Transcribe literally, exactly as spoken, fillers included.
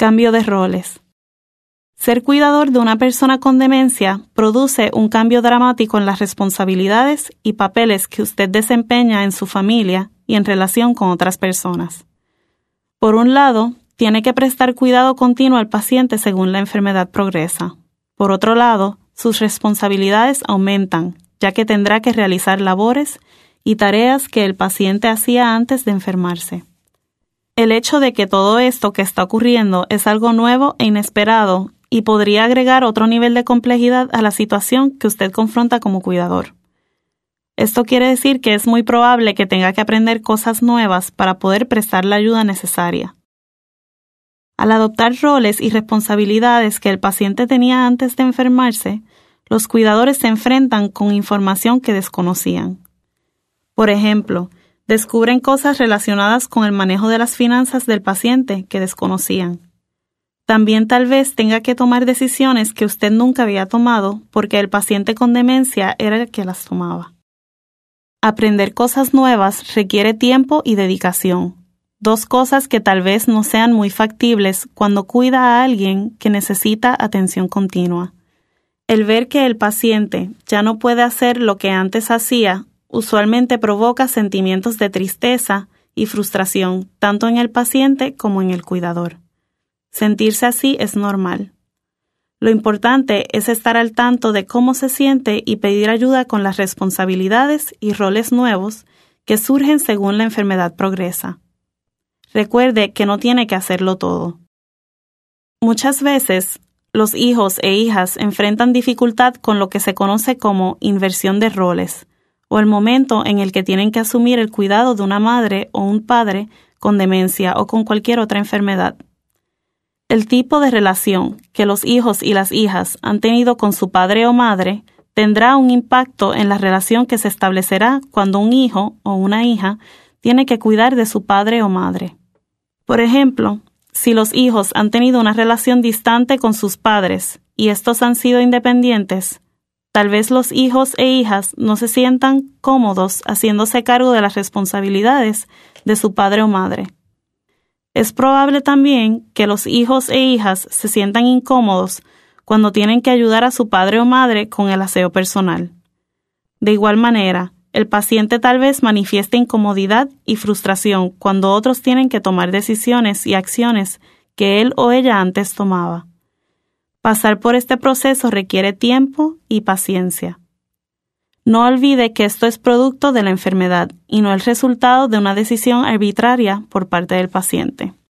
Cambio de roles. Ser cuidador de una persona con demencia produce un cambio dramático en las responsabilidades y papeles que usted desempeña en su familia y en relación con otras personas. Por un lado, tiene que prestar cuidado continuo al paciente según la enfermedad progresa. Por otro lado, sus responsabilidades aumentan, ya que tendrá que realizar labores y tareas que el paciente hacía antes de enfermarse. El hecho de que todo esto que está ocurriendo es algo nuevo e inesperado y podría agregar otro nivel de complejidad a la situación que usted confronta como cuidador. Esto quiere decir que es muy probable que tenga que aprender cosas nuevas para poder prestar la ayuda necesaria. Al adoptar roles y responsabilidades que el paciente tenía antes de enfermarse, los cuidadores se enfrentan con información que desconocían. Por ejemplo, descubren cosas relacionadas con el manejo de las finanzas del paciente que desconocían. También tal vez tenga que tomar decisiones que usted nunca había tomado porque el paciente con demencia era el que las tomaba. Aprender cosas nuevas requiere tiempo y dedicación, dos cosas que tal vez no sean muy factibles cuando cuida a alguien que necesita atención continua. El ver que el paciente ya no puede hacer lo que antes hacía usualmente provoca sentimientos de tristeza y frustración tanto en el paciente como en el cuidador. Sentirse así es normal. Lo importante es estar al tanto de cómo se siente y pedir ayuda con las responsabilidades y roles nuevos que surgen según la enfermedad progresa. Recuerde que no tiene que hacerlo todo. Muchas veces, los hijos e hijas enfrentan dificultad con lo que se conoce como inversión de roles, o el momento en el que tienen que asumir el cuidado de una madre o un padre con demencia o con cualquier otra enfermedad. El tipo de relación que los hijos y las hijas han tenido con su padre o madre tendrá un impacto en la relación que se establecerá cuando un hijo o una hija tiene que cuidar de su padre o madre. Por ejemplo, si los hijos han tenido una relación distante con sus padres y estos han sido independientes, tal vez los hijos e hijas no se sientan cómodos haciéndose cargo de las responsabilidades de su padre o madre. Es probable también que los hijos e hijas se sientan incómodos cuando tienen que ayudar a su padre o madre con el aseo personal. De igual manera, el paciente tal vez manifieste incomodidad y frustración cuando otros tienen que tomar decisiones y acciones que él o ella antes tomaba. Pasar por este proceso requiere tiempo y paciencia. No olvide que esto es producto de la enfermedad y no el resultado de una decisión arbitraria por parte del paciente.